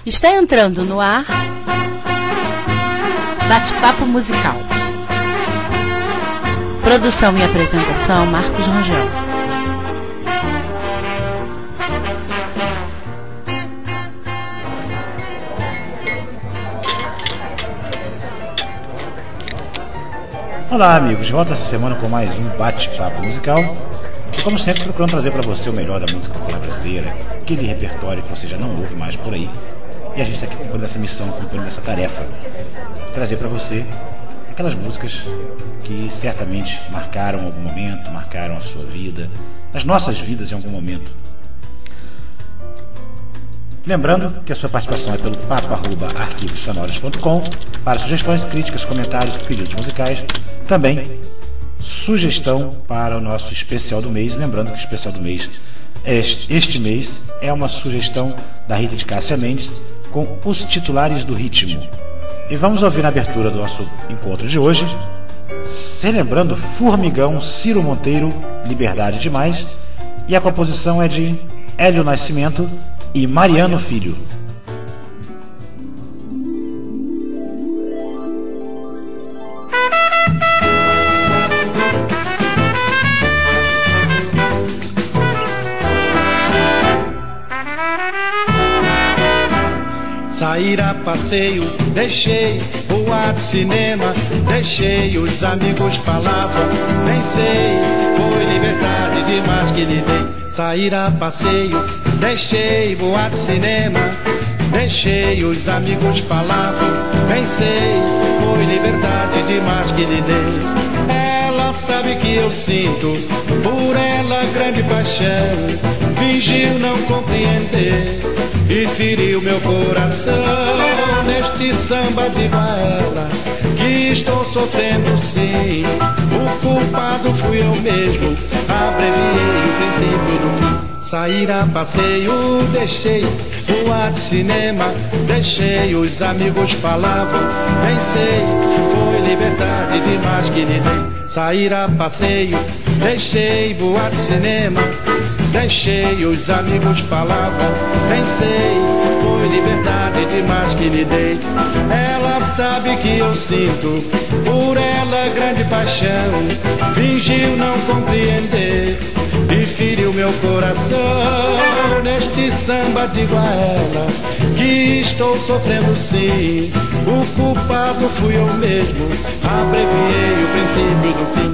Está entrando no ar Bate-Papo Musical. Produção e apresentação Marcos Rangel. Olá amigos, de volta essa semana com mais um Bate-Papo Musical. E como sempre procurando trazer para você o melhor da música popular brasileira, aquele repertório que você já não ouve mais por aí. E a gente está aqui cumprindo essa missão, cumprindo essa tarefa de trazer para você aquelas músicas que certamente marcaram algum momento, marcaram a sua vida, as nossas vidas em algum momento. Lembrando que a sua participação é pelo papo@arquivossonoros.com para sugestões, críticas, comentários, pedidos musicais. Também sugestão para o nosso especial do mês. Lembrando que o especial do mês, este mês, é uma sugestão da Rita de Cássia Mendes com Os Titulares do Ritmo. E vamos ouvir na abertura do nosso encontro de hoje, celebrando Formigão, Ciro Monteiro, Liberdade Demais. E a composição é de Hélio Nascimento e Mariano Filho. Sair a passeio, deixei boate, cinema, deixei os amigos falavam, nem sei, foi liberdade demais que lhe dei. Sair a passeio, deixei boate, cinema, deixei os amigos falavam, nem sei, foi liberdade demais que lhe dei. Ela sabe que eu sinto por ela grande paixão, fingiu não compreender e feriu meu coração. Neste samba digo a ela que estou sofrendo sim, o culpado fui eu mesmo, abreviei o princípio do fim. Sair a passeio, deixei boate, cinema, deixei os amigos falavam, nem sei, foi liberdade demais que lhe dei. Sair a passeio, deixei boate, cinema, deixei os amigos falavam, nem sei, foi liberdade demais que lhe dei. Ela sabe que eu sinto por ela grande paixão, fingiu não compreender e feriu meu coração. Neste samba digo a ela que estou sofrendo sim, o culpado fui eu mesmo, abreviei o princípio do fim.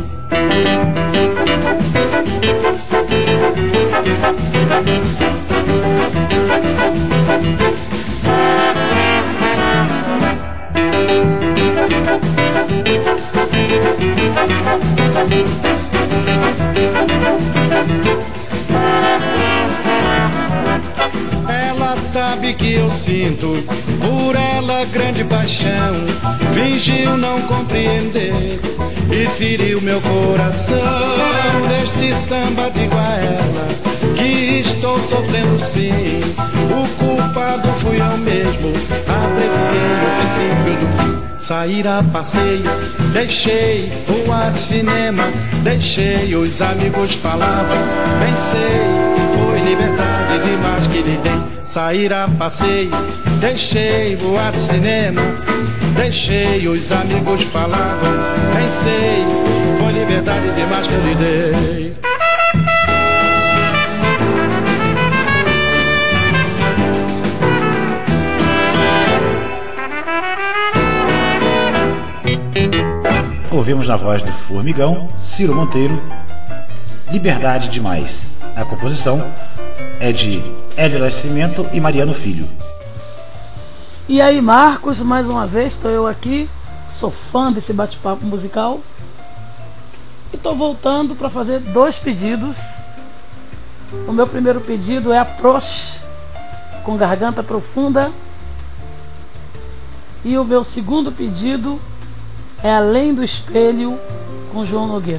Ela sabe que eu sinto por ela grande paixão, fingiu não compreender e feriu meu coração. Neste samba digo a ela que estou sofrendo sim, o culpado fui eu mesmo, abreviei o princípio do fim. Sair a passeio, deixei boate, cinema, deixei os amigos falavam, bem sei, foi liberdade demais que lhe dei. Sair a passeio, deixei boate, cinema, deixei os amigos falavam, bem sei, foi liberdade demais que eu lhe dei. Ouvimos na voz do Formigão, Ciro Monteiro, Liberdade Demais. A composição é de Hélio Nascimento e Mariano Filho. E aí, Marcos, mais uma vez estou eu aqui, sou fã desse bate-papo musical e estou voltando para fazer dois pedidos. O meu primeiro pedido é Approach, com Garganta Profunda, e o meu segundo pedido é Além do Espelho, com João Nogueira.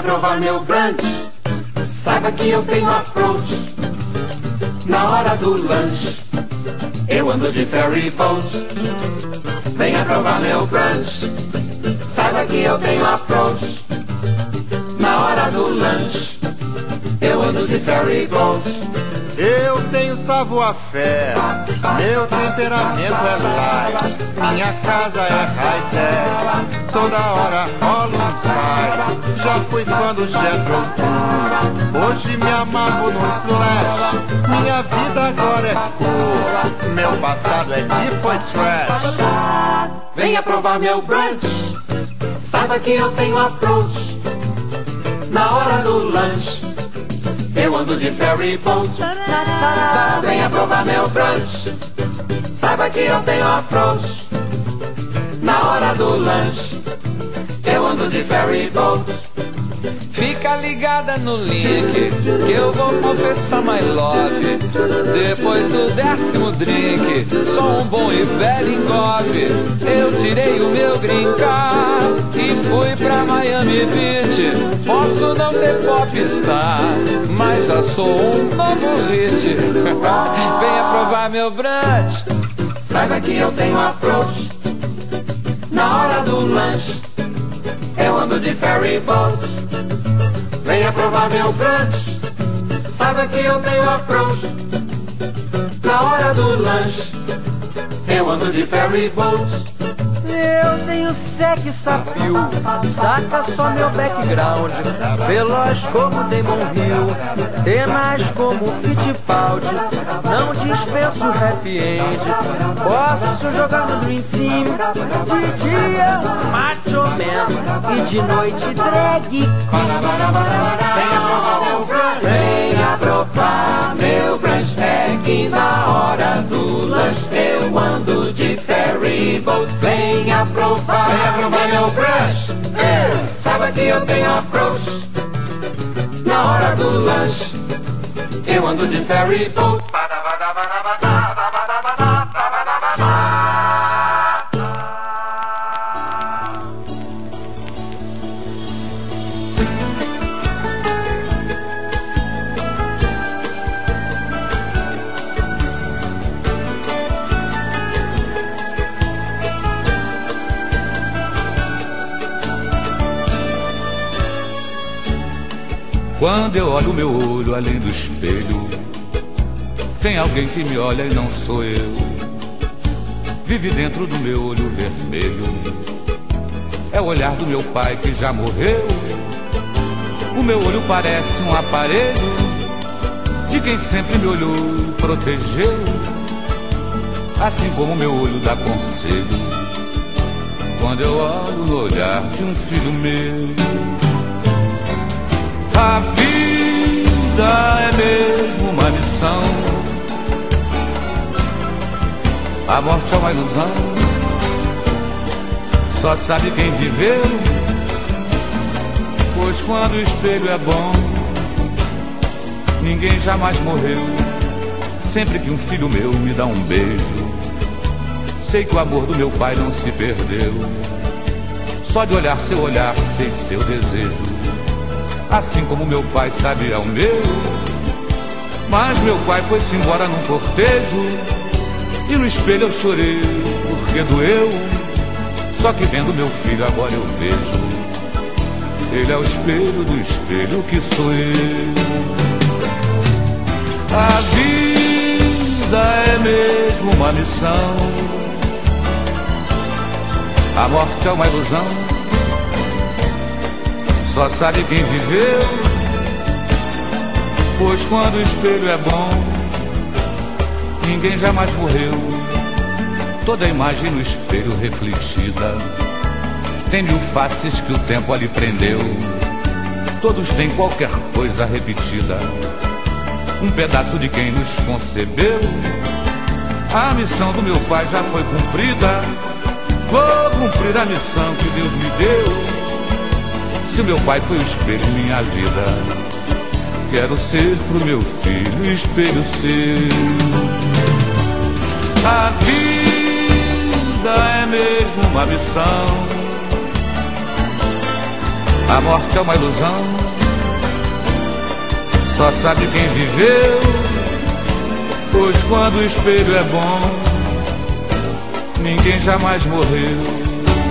Venha provar meu brunch, saiba que eu tenho approach. Na hora do lanche, eu ando de ferry boat. Venha provar meu brunch, saiba que eu tenho approach. Na hora do lanche, eu ando de ferry boat. Eu tenho savoir-faire, meu temperamento é light, minha casa é high-tech, toda hora rola um insight. Já fui fã do Jethro Tull, hoje me amarro no Slash. Minha vida agora é cool, meu passado é que foi trash. Venha provar meu brunch, saiba que eu tenho approach. Na hora do lanche, eu ando de ferry boat. Venha provar meu brunch, saiba que eu tenho approach. Na hora do lanche, eu ando de ferry boat. Fica ligada no link, que eu vou confessar my love. Depois do 10º drink, sou um bom e velho engove. Eu tirei o meu green card e fui pra Miami Beach. Posso não ser popstar, mas já sou um novo hit. Venha provar meu brunch, saiba que eu tenho approach. Na hora do lanche, eu ando de ferry boat. Venha provar meu brunch, saiba que eu tenho approach. Na hora do lanche, eu ando de ferry boat. Eu tenho sex appeal, saca só meu background. Veloz como Damon Hill, tenaz como Fittipaldi. Não dispenso happy end, posso jogar no Dream Team. De dia macho man e de noite drag queen. Venha provar meu brunch, venha provar meu brunch. É que na hora do lanche eu ando de ferry boat. Venha provar meu brunch, saiba que eu tenho approach. Na hora do lanche, eu ando de ferry boat. Quando eu olho o meu olho além do espelho, tem alguém que me olha e não sou eu. Vive dentro do meu olho vermelho, é o olhar do meu pai que já morreu. O meu olho parece um aparelho de quem sempre me olhou e protegeu. Assim como o meu olho dá conselho quando eu olho no olhar de um filho meu. A vida é mesmo uma missão, a morte é uma ilusão. Só sabe quem viveu, pois quando o espelho é bom, ninguém jamais morreu. Sempre que um filho meu me dá um beijo, sei que o amor do meu pai não se perdeu. Só de olhar seu olhar, sei seu desejo. Assim como meu pai sabia o meu. Mas meu pai foi-se embora num cortejo, e no espelho eu chorei porque doeu. Só que vendo meu filho agora eu vejo, ele é o espelho do espelho que sou eu. A vida é mesmo uma missão, a morte é uma ilusão. Só sabe quem viveu, pois quando o espelho é bom, ninguém jamais morreu. Toda a imagem no espelho refletida tem 1000 faces que o tempo ali prendeu. Todos têm qualquer coisa repetida, um pedaço de quem nos concebeu. A missão do meu pai já foi cumprida, vou cumprir a missão que Deus me deu. Se meu pai foi o espelho em minha vida, quero ser pro meu filho espelho seu. A vida é mesmo uma missão, A morte é uma ilusão, só sabe quem viveu. Pois quando o espelho é bom, ninguém jamais morreu.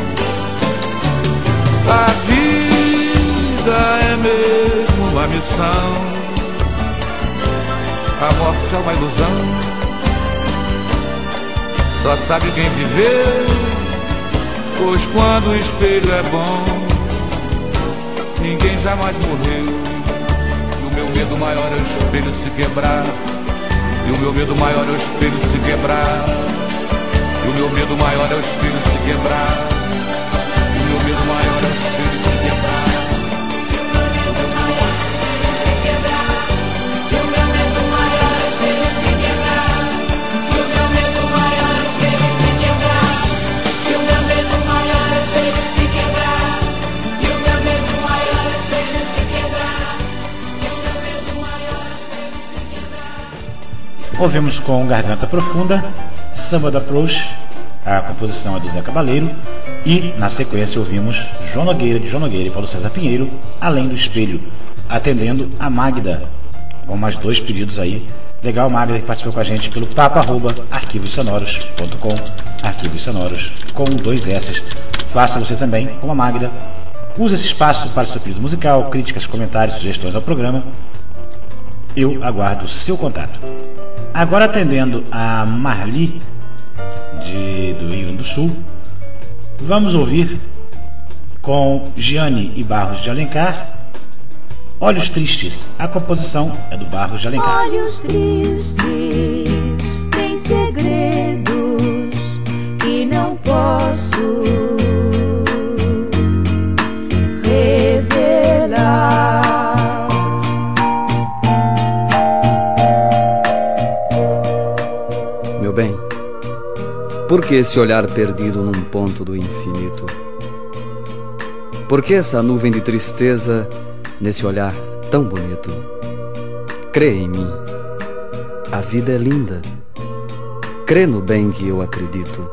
A vida é mesmo uma missão, a morte é uma ilusão, só sabe quem viveu. Pois quando o espelho é bom, ninguém jamais morreu. E o meu medo maior é o espelho se quebrar. E o meu medo maior é o espelho se quebrar. E o meu medo maior é o espelho se quebrar. E o meu medo maior é o espelho se quebrar. E o meu medo maior é o espelho se quebrar. E o meu medo maior é o espelho se quebrar. E o meu medo maior é o espelho se quebrar. E o meu medo maior é o espelho se quebrar. E o meu medo maior é o espelho se quebrar. E o meu medo maior é o espelho se quebrar. Ouvimos com Garganta Profunda, Samba da Proust, a composição é do Zé Cabaleiro, e na sequência ouvimos João Nogueira, de João Nogueira e Paulo César Pinheiro, Além do Espelho, atendendo a Magda, com mais 2 pedidos aí. Legal, Magda, que participou com a gente pelo papo@arquivossonoros.com, arquivos sonoros com 2 S. Faça você também, como a Magda. Use esse espaço para seu pedido musical, críticas, comentários, sugestões ao programa. Eu aguardo o seu contato. Agora, atendendo a Marli, do Rio Grande do Sul, vamos ouvir com Giane e Barros de Alencar, Olhos Tristes. A composição é do Barros de Alencar. Olhos tristes têm segredos que não posso revelar. Meu bem, por que esse olhar perdido num ponto do infinito? Por que essa nuvem de tristeza nesse olhar tão bonito? Crê em mim, a vida é linda. Crê no bem que eu acredito.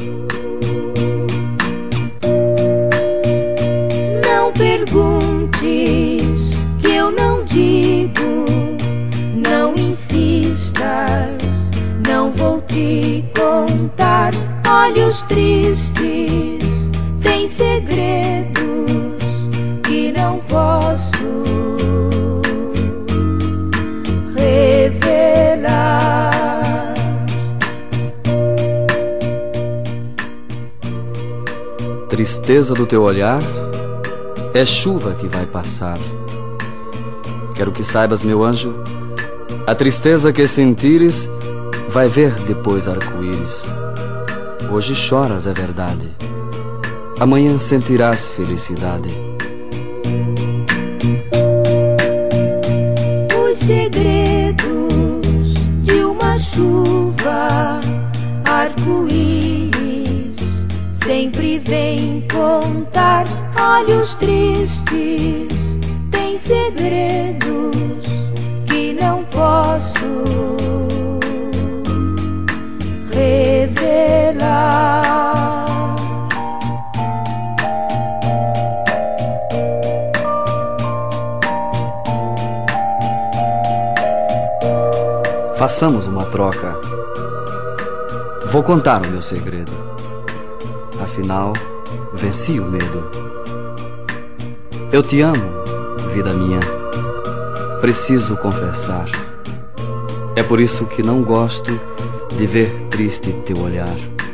Não perguntes que eu não digo, não insistas, não vou te contar. Olhos tristes têm segredos que não posso revelar. Tristeza do teu olhar é chuva que vai passar. Quero que saibas, meu anjo, a tristeza que sentires vai ver depois arco-íris. Hoje choras, é verdade. Amanhã sentirás felicidade. Os segredos de uma chuva, arco-íris, sempre vem contar. Olhos tristes têm segredos que não posso revelar. Façamos uma troca. Vou contar o meu segredo. Afinal, venci o medo. Eu te amo, vida minha. Preciso confessar. É por isso que não gosto de ver triste teu olhar.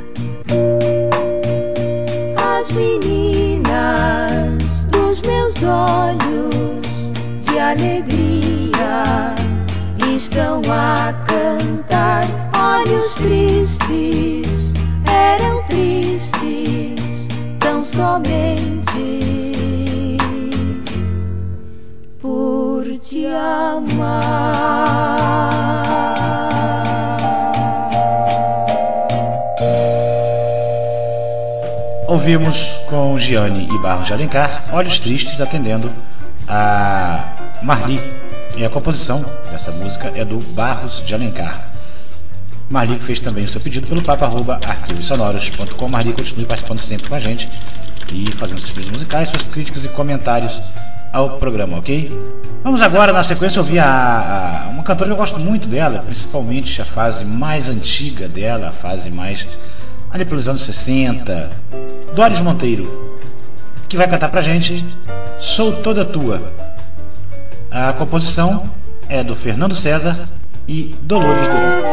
As meninas dos meus olhos de alegria estão a cantar. Olhos tristes eram tristes tão somente por te amar. Ouvimos com Giane e Barros de Alencar, Olhos Tristes, atendendo a Marli. E a composição dessa música é do Barros de Alencar. Marli que fez também o seu pedido pelo papo@arquivossonoros.com. Marli, continue participando sempre com a gente. e fazendo seus pedidos musicais, suas críticas e comentários ao programa, ok? Vamos agora, na sequência, ouvir uma cantora que eu gosto muito dela, principalmente a fase mais antiga dela, a fase mais ali pelos anos 60, Doris Monteiro, que vai cantar pra gente Sou Toda Tua. A composição é do Fernando César e Dolores Duran.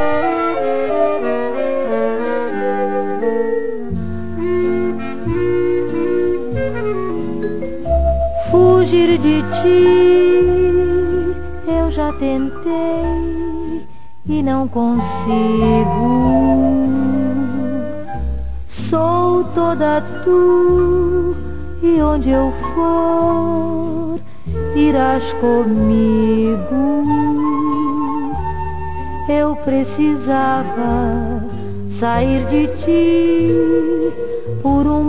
Fugir de ti eu já tentei e não consigo. Sou toda tu e onde eu for irás comigo. Eu precisava sair de ti por um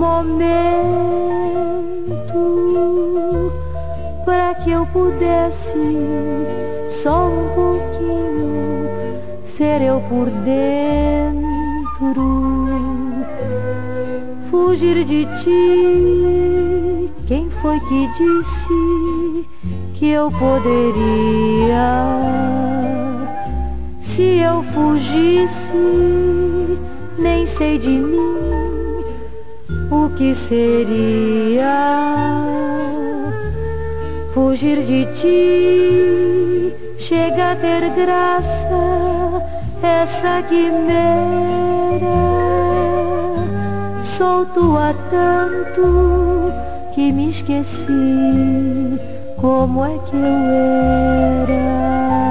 momento, para que eu pudesse só um pouquinho ser eu por dentro. Fugir de ti, quem foi que disse que eu poderia? Se eu fugisse, nem sei de mim o que seria. Fugir de ti chega a ter graça, essa quimera. Sou tua tanto que me esqueci como é que eu era.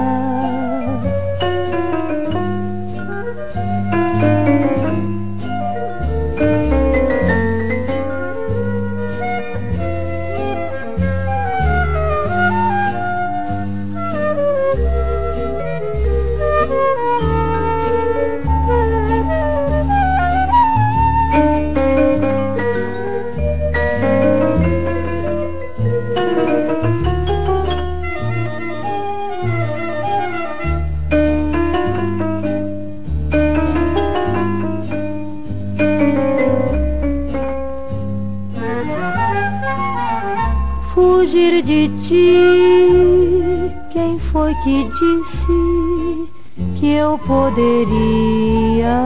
Fugir de ti, quem foi que disse que eu poderia?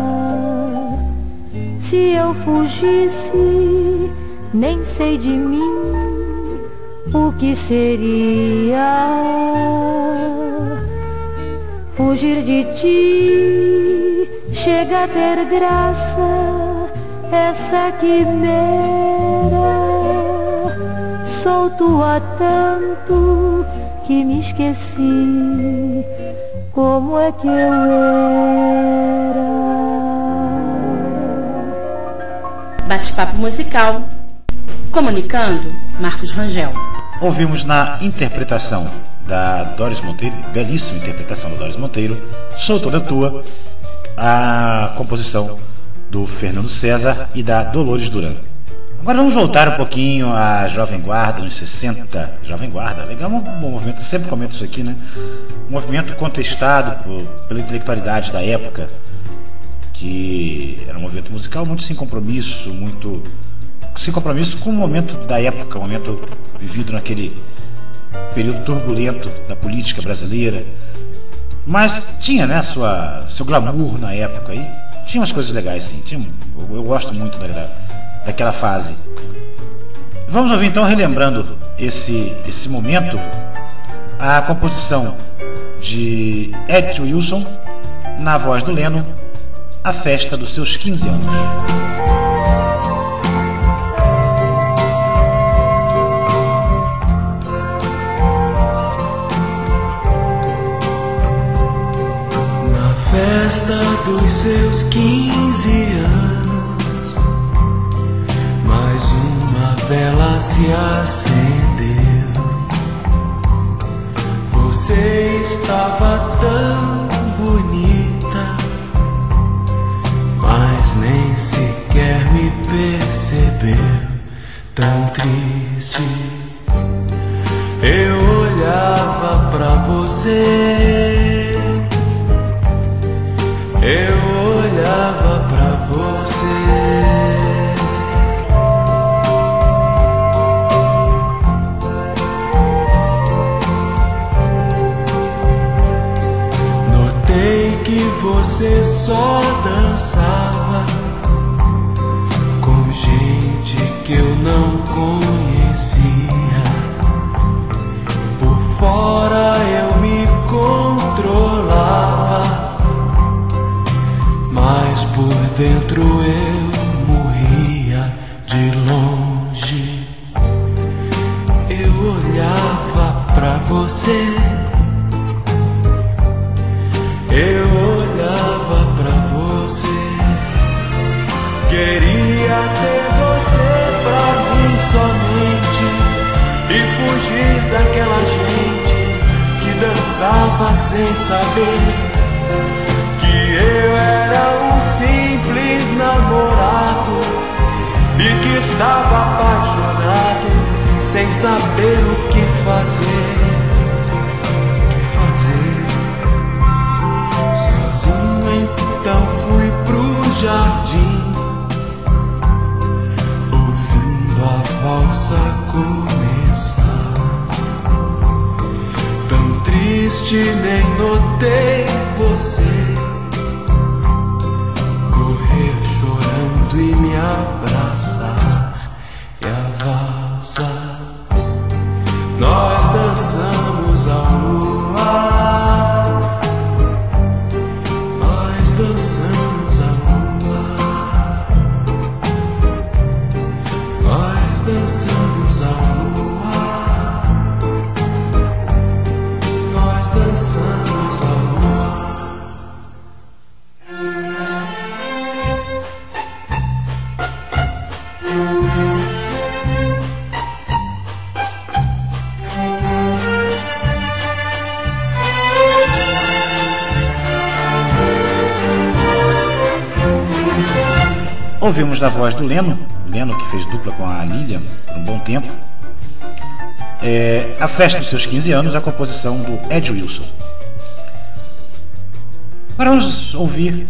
Se eu fugisse, nem sei de mim o que seria. Fugir de ti chega a ter graça, essa quimera. Sou tua tanto que me esqueci como é que eu era. Bate-papo musical. Comunicando, Marcos Rangel. Ouvimos na interpretação da Doris Monteiro, belíssima interpretação da Doris Monteiro, Sou Toda Tua, a composição do Fernando César e da Dolores Duran. Agora vamos voltar um pouquinho à Jovem Guarda, nos 60. Jovem Guarda, legal, um bom movimento, eu sempre comento isso aqui, né? Um movimento contestado pela intelectualidade da época, que era um movimento musical muito sem compromisso com o momento da época, o momento vivido naquele período turbulento da política brasileira. Mas tinha, né, seu glamour na época, e tinha umas coisas legais, sim. Eu gosto muito daquela fase. Vamos ouvir então, relembrando esse momento, a composição de Ed Wilson, na voz do Leno, A Festa dos Seus 15 anos. Na festa dos seus 15 anos, mais uma vela se acendeu. Você estava tão bonita, mas nem sequer me percebeu. Tão triste, eu olhava pra você, eu olhava pra você. não conhecia. Por fora eu me controlava, mas por dentro eu morria de longe. Eu olhava pra você, eu olhava pra você, queria ter você pra mim somente e fugir daquela gente que dançava sem saber que eu era um simples namorado e que estava apaixonado sem saber o que fazer. Sozinho então fui pro jardim, ouvindo a valsa começar. Tão triste nem notei você correr chorando e me abraçar. E a valsa nós dançamos ao luar, nós dançamos ao luar, nós dançamos ao luar, nós dançamos ao luar. Ouvimos na voz do Leno que fez dupla com a Lilian por um bom tempo, a festa dos seus 15 anos, a composição do Ed Wilson. Agora vamos ouvir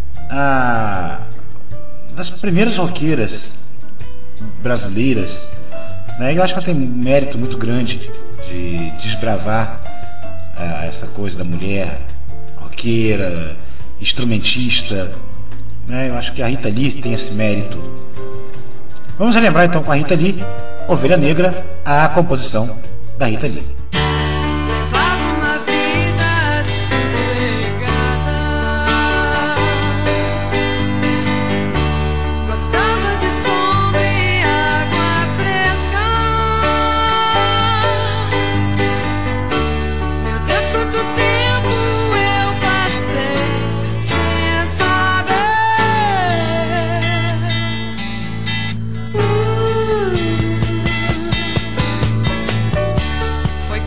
das primeiras roqueiras brasileiras, né? Eu acho que ela tem um mérito muito grande de desbravar essa coisa da mulher roqueira, instrumentista, né? Eu acho que a Rita Lee tem esse mérito. Vamos relembrar então com a Rita Lee, Ovelha Negra, a composição da Rita Lee. Foi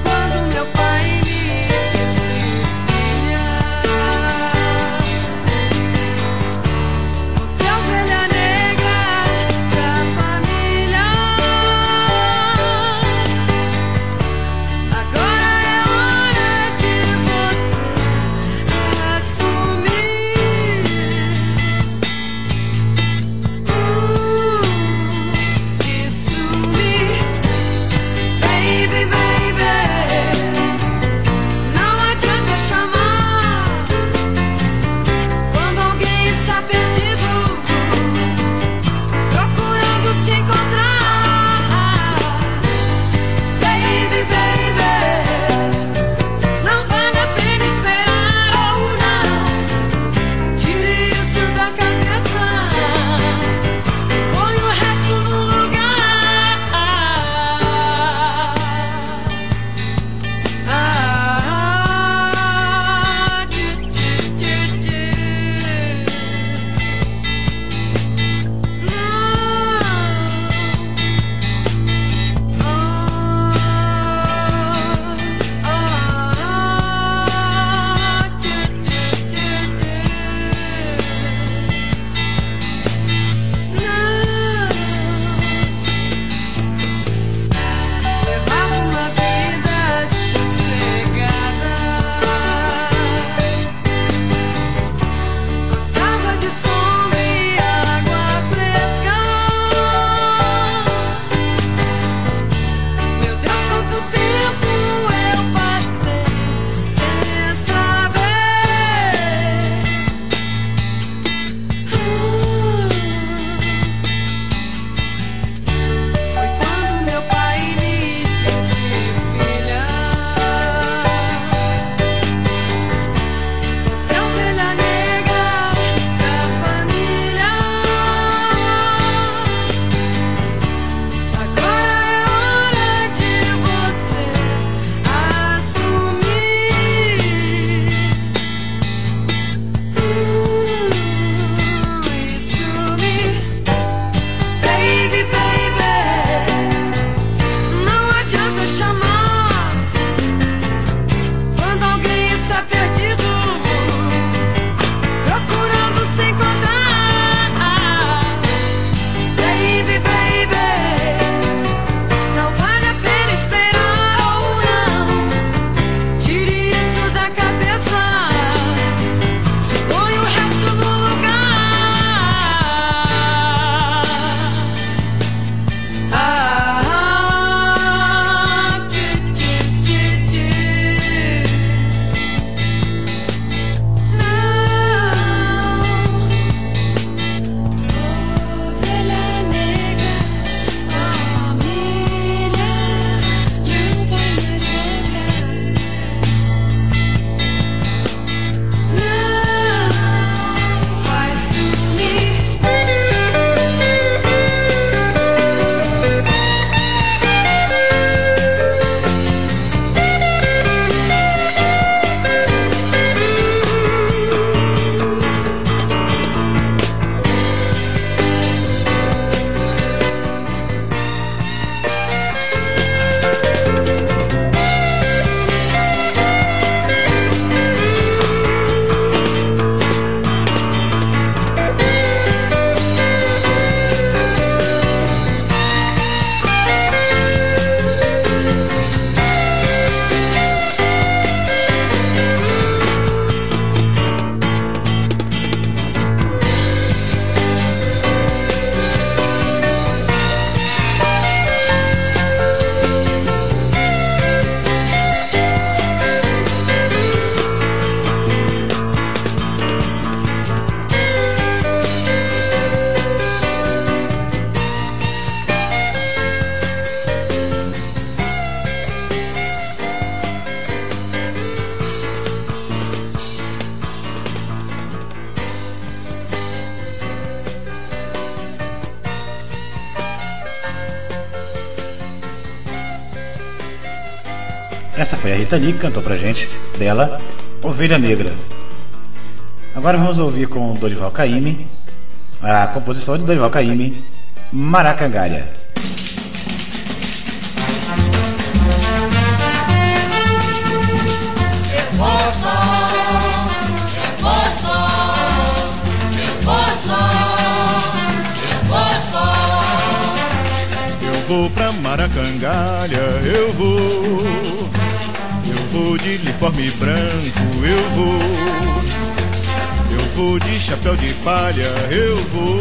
Essa foi a Rita Lee que cantou pra gente, dela, Ovelha Negra. Agora vamos ouvir com Dorival Caymmi, a composição de Dorival Caymmi, Maracangalha. Vou pra Maracangalha, eu vou de uniforme branco, eu vou de chapéu de palha, eu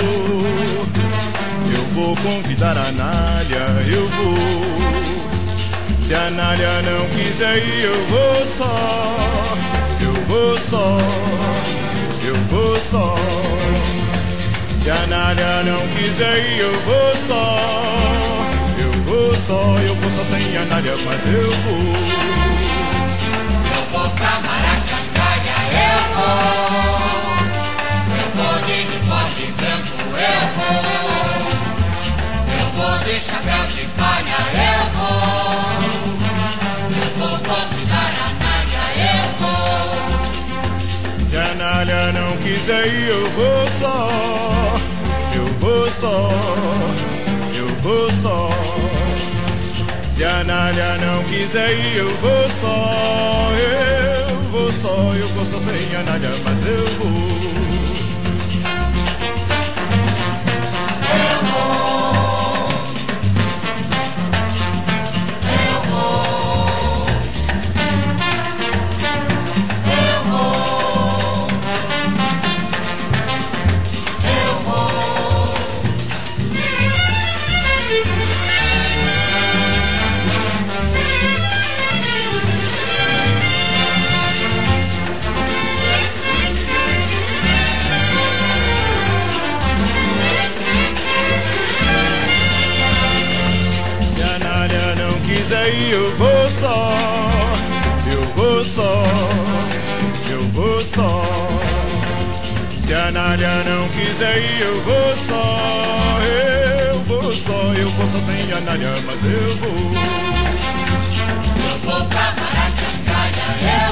vou convidar a Nália, eu vou. Se a Nália não quiser ir, eu vou só, eu vou só, eu vou só. Se a Nália não quiser ir, eu vou só. Eu vou só sem a Nália, mas eu vou. Eu vou pra Maracangalha, eu vou de uniforme branco, eu vou de chapéu de palha, eu vou convidar a Nália, eu vou. Se a Nália não quiser ir, eu vou só, eu vou só, eu vou só. Se a Nália não quiser ir, eu vou só, eu vou só, eu vou só sem a Nália, mas eu vou. Eu vou só, eu vou só, eu vou só. Se a Nália não quiser ir, eu vou só, eu vou só, eu vou só sem a Nália, mas eu vou. Eu vou pra Maracangalha, eu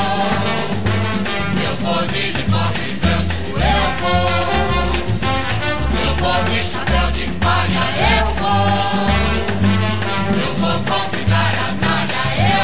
vou de uniforme branco, eu vou de chapéu de palha, eu vou convidar a Nália, eu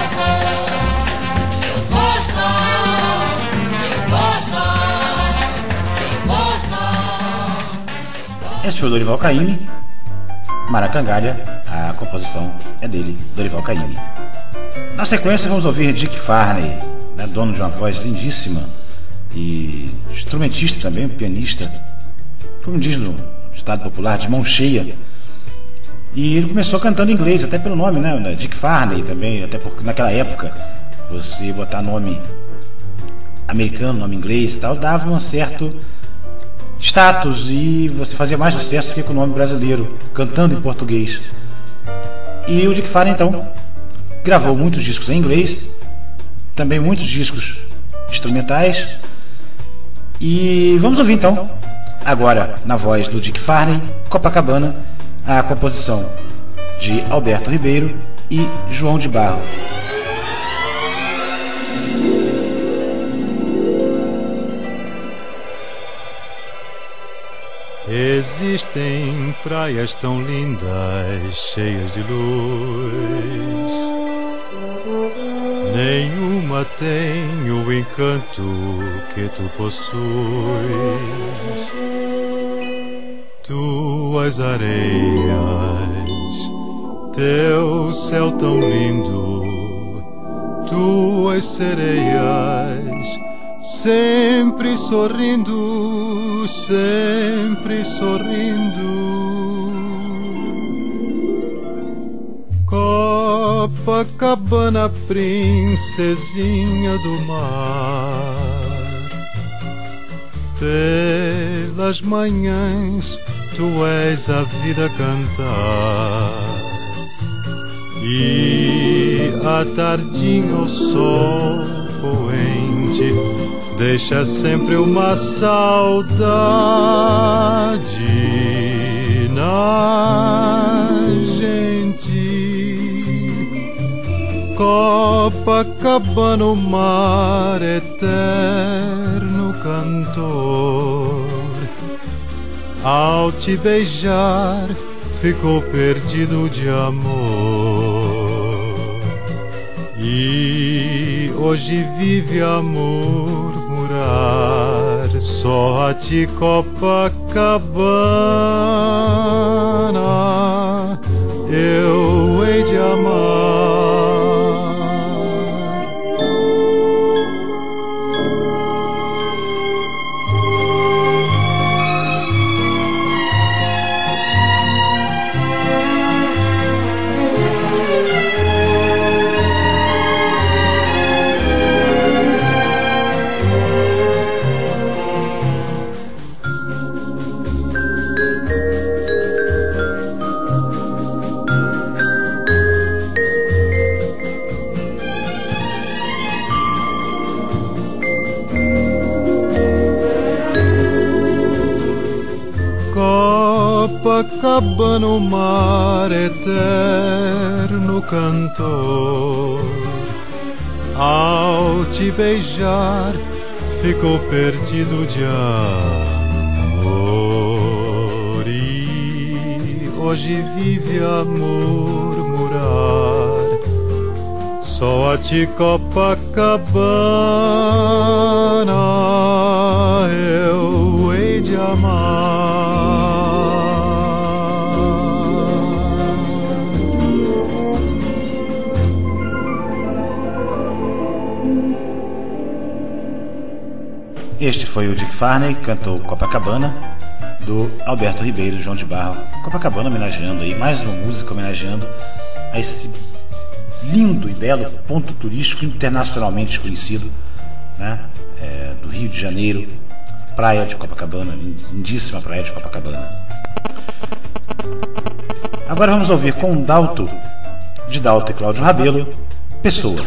vou só, eu vou só, eu vou só. Esse foi o Dorival Caymmi, Maracangalha, a composição é dele, Dorival Caymmi. Na sequência vamos ouvir Dick Farney, né, dono de uma voz lindíssima e instrumentista também, pianista, como diz no ditado popular, de mão cheia. E ele começou cantando em inglês, até pelo nome, né? Dick Farney também, até porque naquela época você botar nome americano, nome inglês e tal, dava um certo status e você fazia mais sucesso do que com o nome brasileiro, cantando em português. E o Dick Farney, então, gravou muitos discos em inglês, também muitos discos instrumentais. E vamos ouvir então, agora na voz do Dick Farney, Copacabana, a composição de Alberto Ribeiro e João de Barro. Existem praias tão lindas, cheias de luz, nenhuma tem o encanto que tu possuis. Tuas areias, teu céu tão lindo, tuas sereias, sempre sorrindo, sempre sorrindo. Copacabana, princesinha do mar, pelas manhãs tu és a vida cantar, e à tardinha o sol poente deixa sempre uma saudade na gente. Copacabana, Copacabana, o mar eterno cantor, ao te beijar ficou perdido de amor, e hoje vive a murmurar só a ti, Copacabana, eu hei de amar. Copacabana, o mar eterno cantor, ao te beijar ficou perdido de amor, e hoje vive a murmurar só a ti, Copacabana, eu hei de amar. Este foi o Dick Farney, que cantou Copacabana, do Alberto Ribeiro, João de Barro. Copacabana homenageando aí, mais uma música homenageando a esse lindo e belo ponto turístico internacionalmente conhecido, né? Do Rio de Janeiro, praia de Copacabana, lindíssima praia de Copacabana. Agora vamos ouvir com Dalto, de Dalto e Cláudio Rabelo, Pessoa.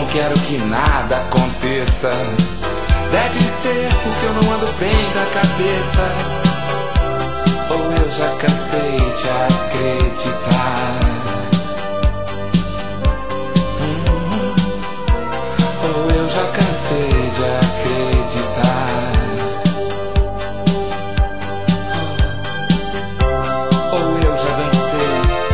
quero que nada aconteça. Deve ser porque eu não ando bem da cabeça, ou eu já cansei de acreditar. Ou eu já cansei de acreditar. Ou eu já dancei.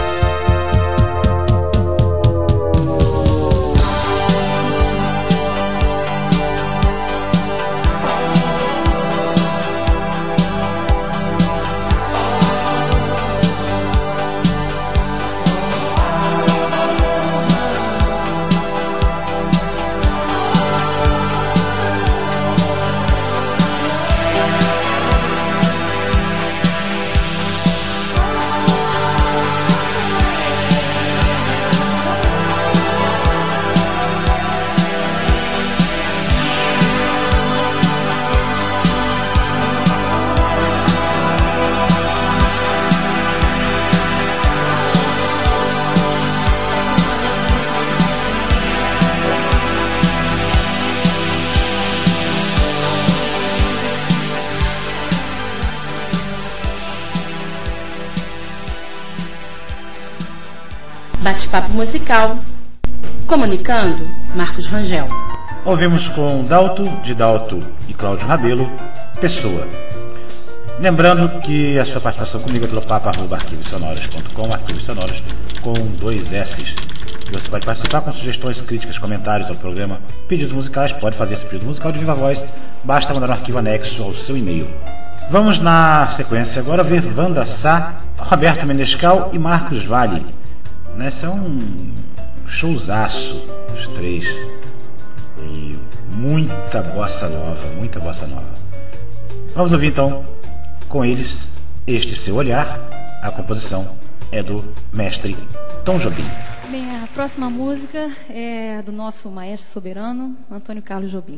Bate-papo musical. Comunicando, Marcos Rangel. Ouvimos com Dalto, de Dalto e Cláudio Rabelo, Pessoa. Lembrando que a sua participação comigo é pelo papo@arquivosonoros.com, arquivos sonoros com 2 S's. Você pode participar com sugestões, críticas, comentários ao programa, pedidos musicais, pode fazer esse pedido musical de viva voz, basta mandar um arquivo anexo ao seu e-mail. Vamos na sequência agora ver Wanda Sá, Roberto Menescal e Marcos Valle. Esse é um showzaço, os três. E muita bossa nova, muita bossa nova. Vamos ouvir então com eles Este Seu Olhar. A composição é do mestre Tom Jobim. Bem, a próxima música é do nosso maestro soberano, Antônio Carlos Jobim.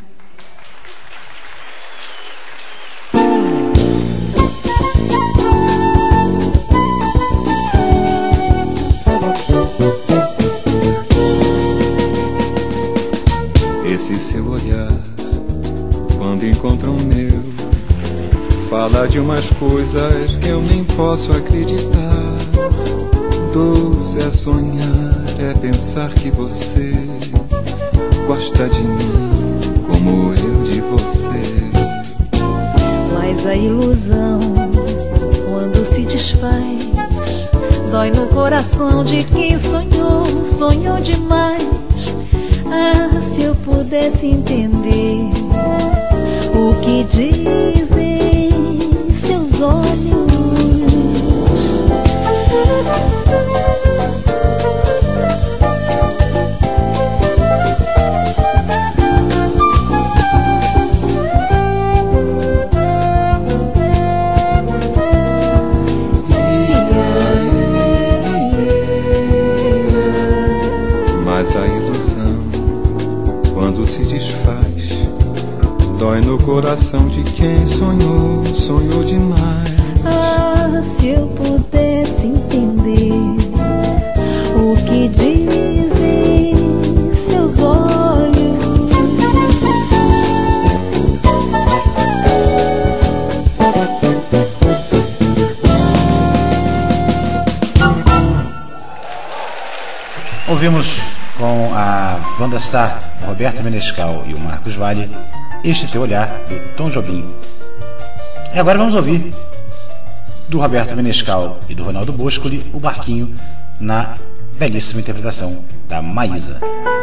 Esse seu olhar, quando encontra o meu, fala de umas coisas que eu nem posso acreditar. Doce é sonhar, é pensar que você gosta de mim como eu de você. Mas a ilusão, quando se desfaz, dói no coração de quem sonhou, sonhou demais. Ah, se eu pudesse entender o que dizem seus olhos. Mas a ilusão, quando se desfaz, dói no coração de quem sonhou, sonhou demais. Ah, se eu pudesse entender o que dizem seus olhos. Ouvimos com a Wanda Sá, o Roberto Menescal e o Marcos Valle, Este Teu Olhar, do Tom Jobim. E agora vamos ouvir do Roberto Menescal e do Ronaldo Boscoli, O Barquinho, na belíssima interpretação da Maísa.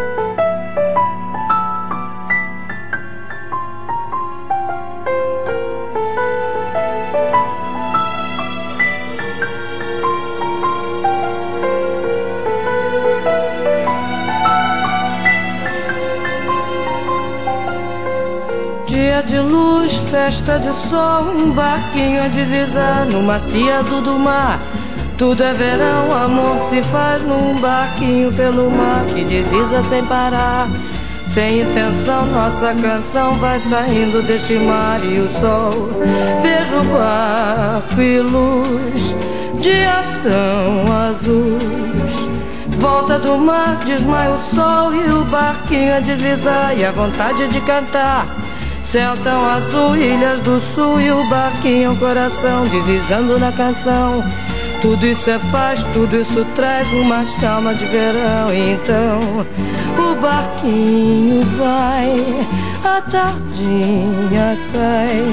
Dia de luz, festa de sol, um barquinho a deslizar no macio azul do mar. Tudo é verão, amor se faz num barquinho pelo mar que desliza sem parar. Sem intenção, nossa canção vai saindo deste mar e o sol. Vejo barco e luz, dias tão azuis. Volta do mar, desmaia o sol e o barquinho a deslizar e a vontade de cantar. Céu tão azul, ilhas do sul e o barquinho, coração deslizando na canção. Tudo isso é paz, tudo isso traz uma calma de verão. Então o barquinho vai, a tardinha cai.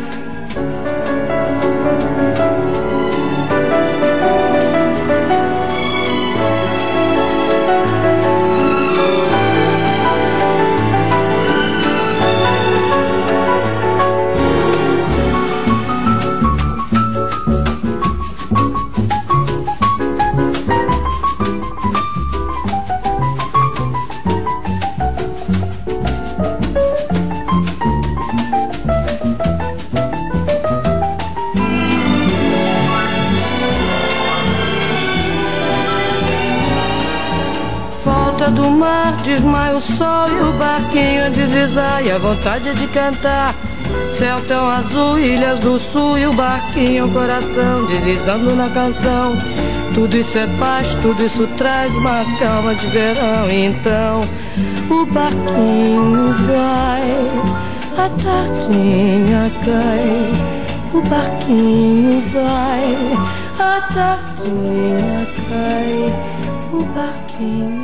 Do mar, desmaia o sol e o barquinho a deslizar e a vontade de cantar. Céu tão azul, ilhas do sul e o barquinho, coração deslizando na canção. Tudo isso é paz, tudo isso traz uma calma de verão. Então o barquinho vai, a tardinha cai. O barquinho vai, a tardinha cai. O barquinho.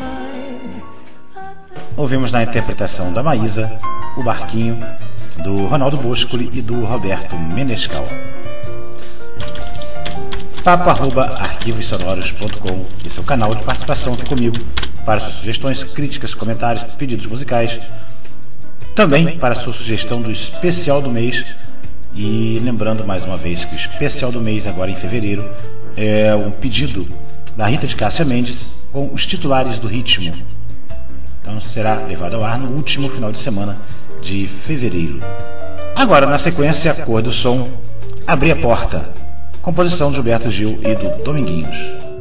Ouvimos na interpretação da Maísa, O Barquinho, do Ronaldo Boscoli e do Roberto Menescal. papo@arquivossonoros.com, esse é o canal de participação aqui comigo, para suas sugestões, críticas, comentários, pedidos musicais, também para sua sugestão do especial do mês. E lembrando mais uma vez que o especial do mês, agora em fevereiro, é um pedido da Rita de Cássia Mendes com os titulares do Ritmo. Então será levado ao ar no último final de semana de fevereiro. Agora, na sequência, a Cor do Som, Abrir a Porta, composição de Gilberto Gil e do Dominguinhos.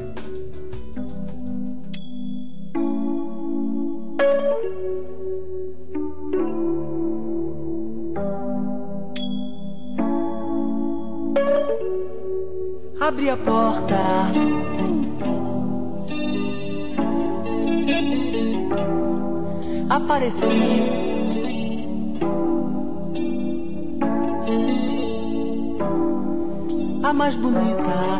Abri a porta, apareci, a mais bonita,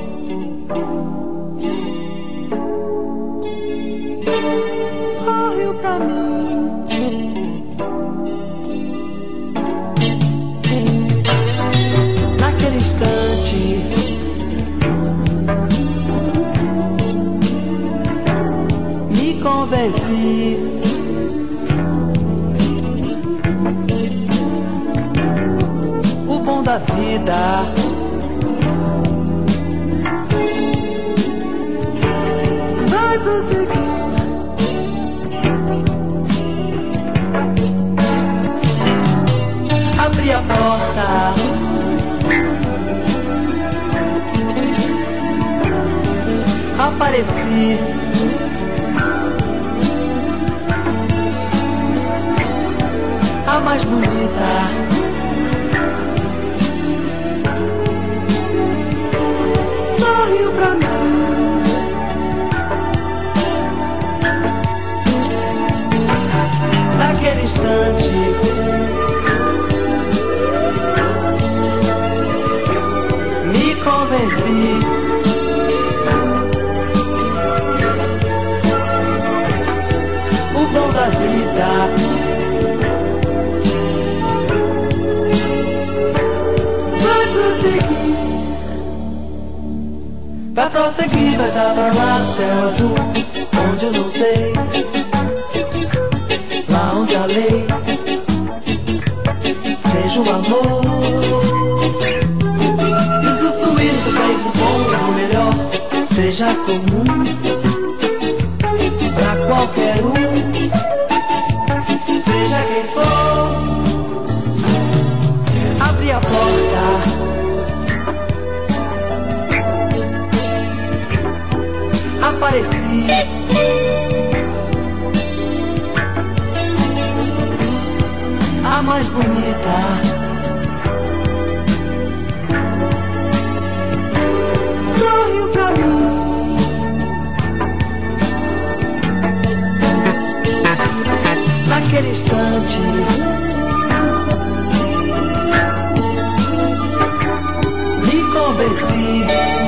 sorriu pra mim. Naquele instante me convenci, o bom da vida vai prosseguir. Abri a porta, apareci, a mais bonita, sorriu pra mim. Naquele instante me convenci, o bom da vida vai prosseguir. Vai prosseguir, vai dar pra lá, céu azul, onde eu não sei, lá onde a lei seja o amor. Usufruir do bem, do bom, do melhor, seja comum pra qualquer um, seja quem for. Abri a porta, apareci, a mais bonita, sorriu pra mim. primeiro instante. Me convenci.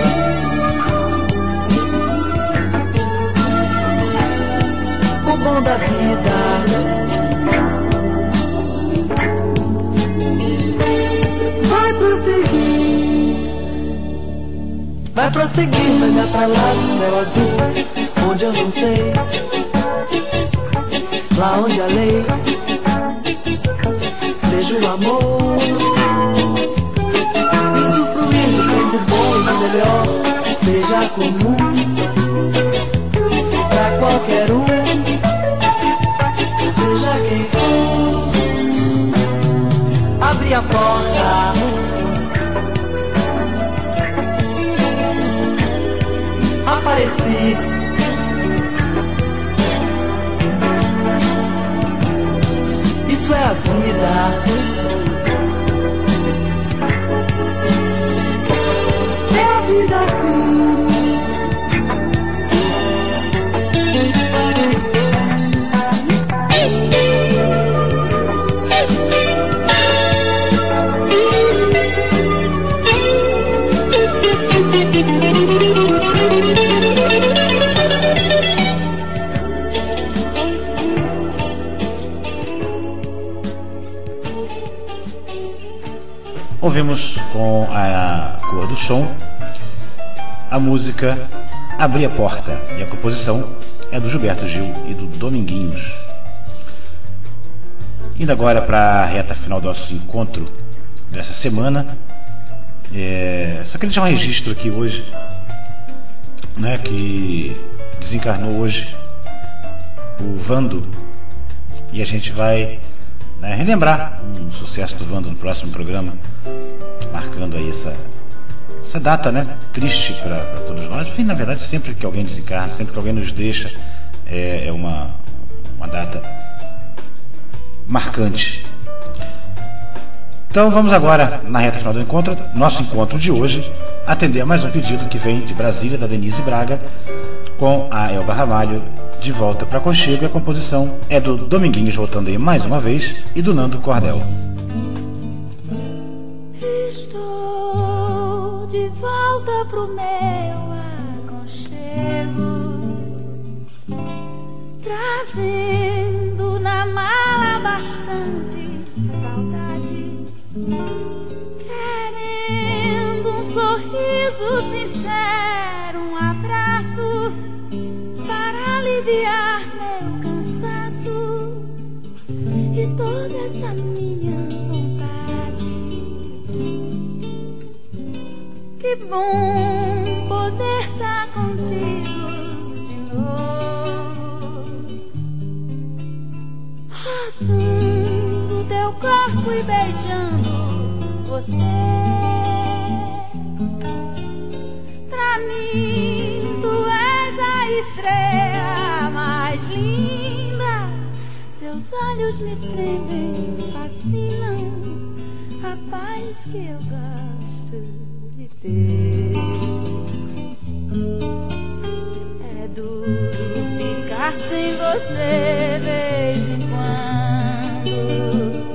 O bom da vida vai prosseguir. Vai prosseguir, vai dar pra lá do céu azul, onde eu não sei. Lá onde a lei seja o amor. Usufruindo do bom e do melhor, seja comum pra qualquer um, seja quem for. Abre a porta, apareci. Isso é a vida. É a vida assim. Ouvimos com a cor do som a música Abrir a Porta, e a composição é do Gilberto Gil e do Dominguinhos. Indo agora para a reta final do nosso encontro dessa semana, só queria deixar um registro aqui hoje, né, que desencarnou hoje o Vando, e a gente vai relembrar um sucesso do Vando no próximo programa, marcando aí essa data, né, triste para todos nós. Enfim, na verdade, sempre que alguém desencarna, sempre que alguém nos deixa, é uma data marcante. Então vamos agora, na reta final do encontro, nosso encontro de hoje, atender a mais um pedido que vem de Brasília, da Denise Braga, com a Elba Ramalho, De Volta para Conchego, e a composição é do Dominguinhos, voltando aí mais uma vez, e do Nando Cordel. Estou de volta pro meu aconchego, trazendo na mala bastante saudade, querendo um sorriso sincero, um abraço para aliviar meu cansaço e toda essa minha vontade. Que bom poder estar contigo de novo, roçando teu corpo e beijando você. Pra mim tu és a estrela mais linda, seus olhos me prendem, fascinam, a paz que eu gosto de ter. É duro ficar sem você vez em quando,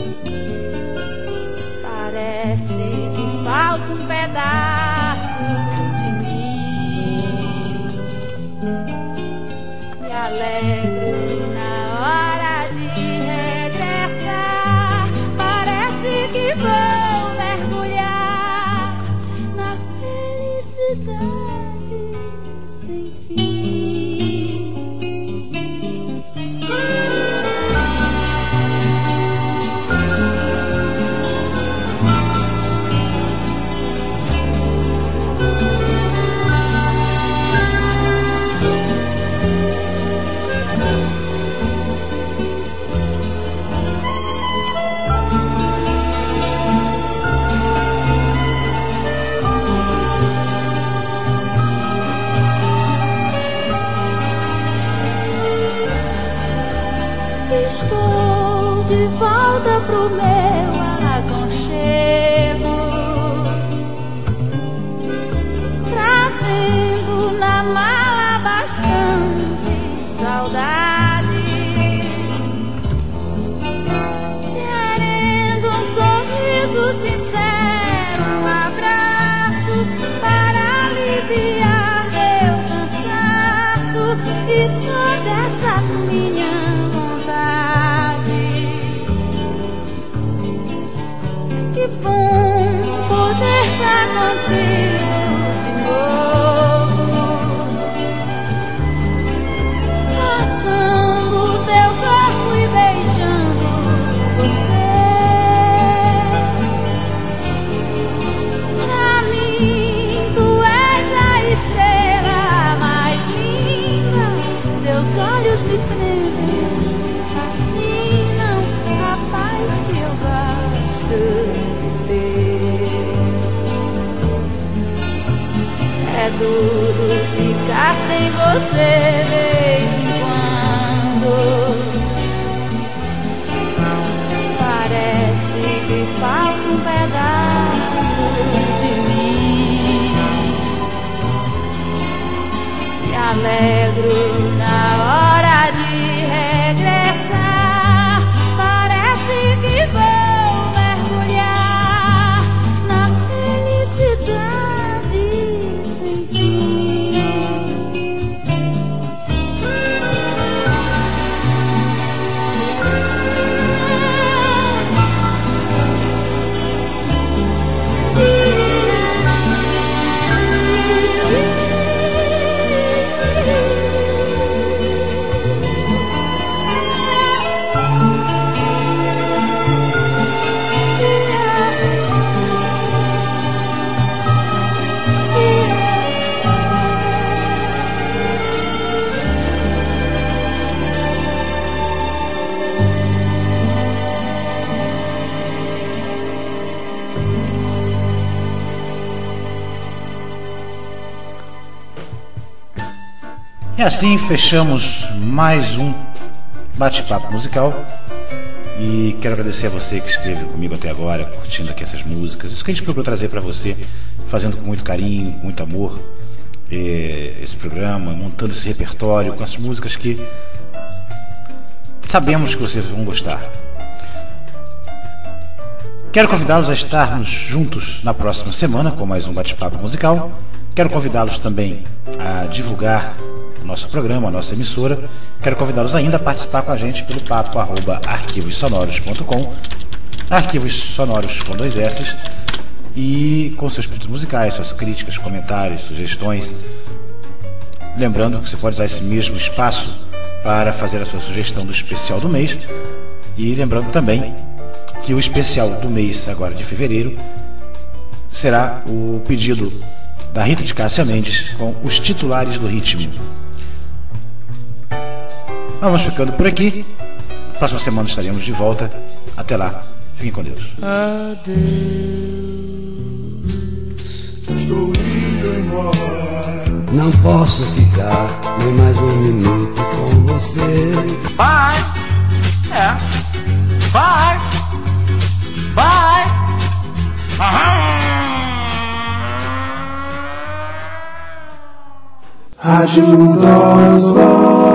parece que falta um pedaço de mim. Me alegro na hora de regressar, parece que vou mergulhar na felicidade sem fim. Estou de volta pro meu aconchego, trazendo na mala bastante saudade, olhos me prendem, assim não, rapaz, que eu gosto de ver. É duro ficar sem você de vez em quando. Parece que falta um pedaço de mim. Me alegro na hora de regressar. Parece que vou mergulhar na felicidade sem fim. E assim fechamos mais um bate-papo musical. E quero agradecer a você que esteve comigo até agora, curtindo aqui essas músicas. Isso que a gente procurou trazer para você, fazendo com muito carinho, com muito amor, esse programa, montando esse repertório com as músicas que sabemos que vocês vão gostar. Quero convidá-los a estarmos juntos na próxima semana com mais um bate-papo musical. Quero convidá-los também a divulgar o nosso programa, a nossa emissora. Quero convidá-los ainda a participar com a gente pelo papo@arquivossonoros.com, arquivos sonoros com 2 S, e com seus pedidos musicais, suas críticas, comentários, sugestões. Lembrando que você pode usar esse mesmo espaço para fazer a sua sugestão do especial do mês. E lembrando também que o especial do mês agora de fevereiro será o pedido da Rita de Cássia Mendes com Os Titulares do Ritmo. Vamos ficando por aqui. Próxima semana estaremos de volta. Até lá, fiquem com Deus. Adeus, estou indo embora. Não posso ficar nem mais um minuto com você. Bye, bye, bye. Rádio das